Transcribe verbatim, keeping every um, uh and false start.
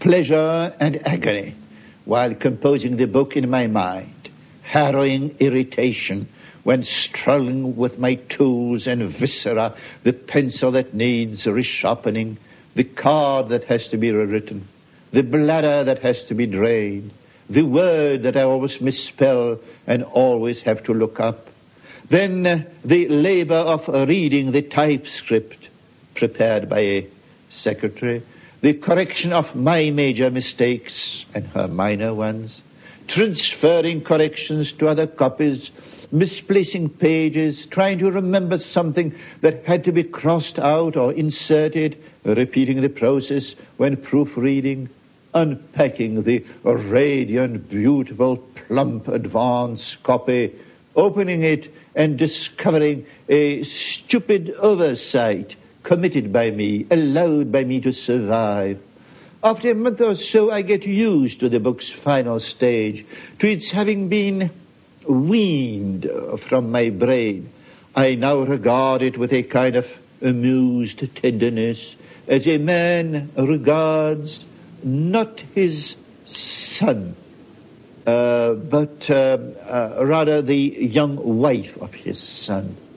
pleasure and agony while composing the book in my mind, harrowing irritation when struggling with my tools and viscera, the pencil that needs resharpening, the card that has to be rewritten, the bladder that has to be drained, the word that I always misspell and always have to look up. Then uh, the labor of reading the typescript prepared by a secretary, the correction of my major mistakes and her minor ones, transferring corrections to other copies, misplacing pages, trying to remember something that had to be crossed out or inserted, repeating the process when proofreading, unpacking the radiant, beautiful, plump, advanced copy, opening it and discovering a stupid oversight committed by me, allowed by me to survive. After a month or so, I get used to the book's final stage, to its having been weaned from my brain. I now regard it with a kind of amused tenderness, as a man regards not his son, uh, but uh, uh, rather the young wife of his son.